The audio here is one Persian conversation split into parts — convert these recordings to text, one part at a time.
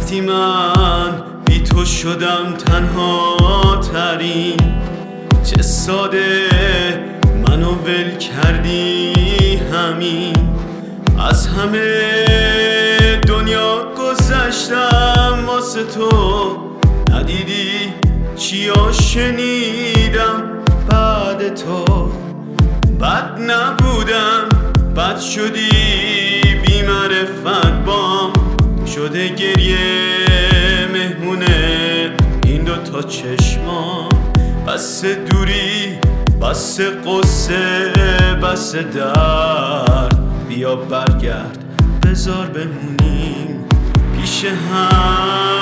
وقتی من بی تو شدم تنها ترین، چه ساده منو ول کردی همین. از همه دنیا گذشتم واسه تو، ندیدی چیا شنیدم بعد تو. بد نبودم، بد شدی بی معرفت بام، شده گریه مهمونه این دوتا چشمام. بس دوری، بس قصه، بس درد، بیا برگرد بذار بمونیم پیش هم.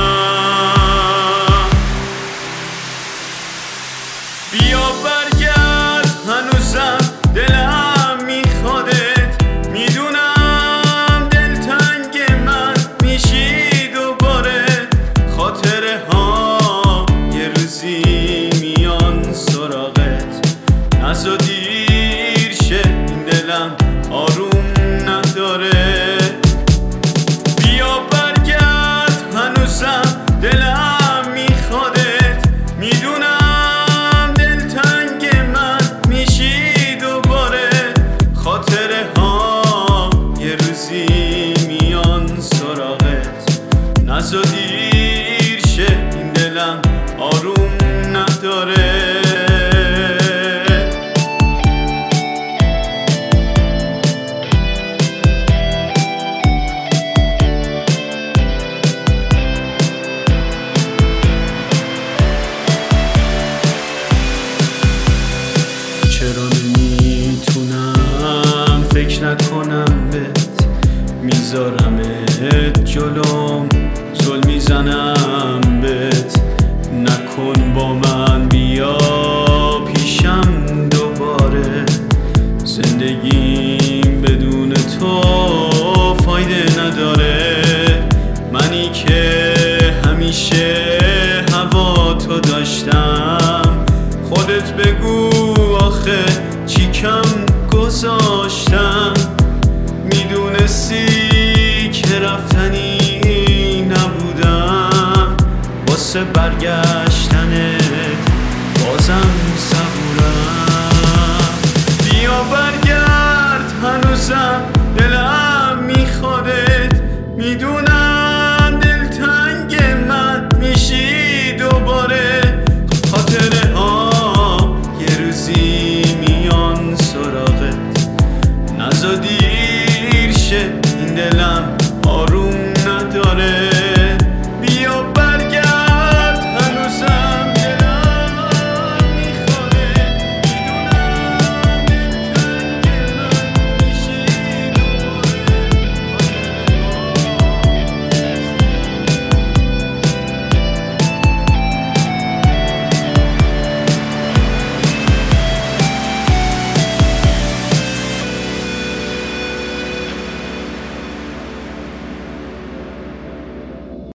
بیا برگرد هنوزم دلم میخوادت، میدونم دلتنگ من میشی دوباره. خاطره ها یه روزی میان سراغت، نزا دیر شه این دلم آروم نداره. بیا برگرد هنوزم دلم میخوادت، میدونم دلتنگ من میشی دوباره. خاطره ها یه روزی میان سراغت، نزا دیر شه این دلم آروم نداره. چرا نمیتونم فکر نکنم بهت، میذارمت جلوم زل میزنم بهت. نکن با من بیا پیشم دوباره، زندگیم بدون تو فایده نداره. منی که همیشه هوا تو داشتم، خودت بگو آخه چی کم گذاشتم. میدونستی که رفتنی نبودم، واسه برگشتنت بازم صبورم. بیا برگرد هنوزم دلم میخوادت، میدونم دلتنگ من میشی دوباره. خاطره ها یه روزی میان سراغت، نزا دیر شه